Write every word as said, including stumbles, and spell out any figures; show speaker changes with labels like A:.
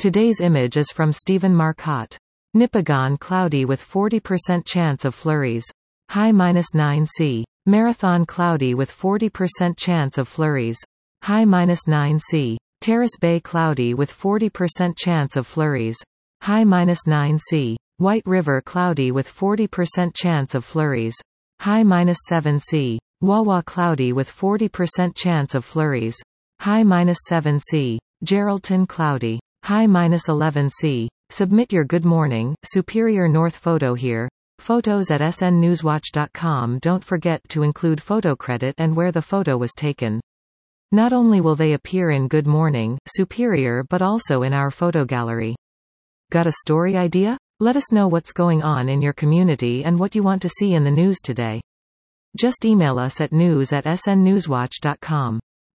A: Today's image is from Stephen Marcotte. Nipigon cloudy with forty percent chance of flurries. High minus nine C. Marathon cloudy with forty percent chance of flurries. High minus nine C. Terrace Bay cloudy with forty percent chance of flurries. High minus nine C. White River cloudy with forty percent chance of flurries. High minus seven C. Wawa cloudy with forty percent chance of flurries. High minus seven C. Geraldton cloudy. High minus eleven C. Submit your good morning, Superior North photo here. Photos at s n newswatch dot com. Don't forget to include photo credit and where the photo was taken. Not only will they appear in Good Morning, Superior but also in our photo gallery. Got a story idea? Let us know what's going on in your community and what you want to see in the news today. Just email us at news at s n newswatch dot com.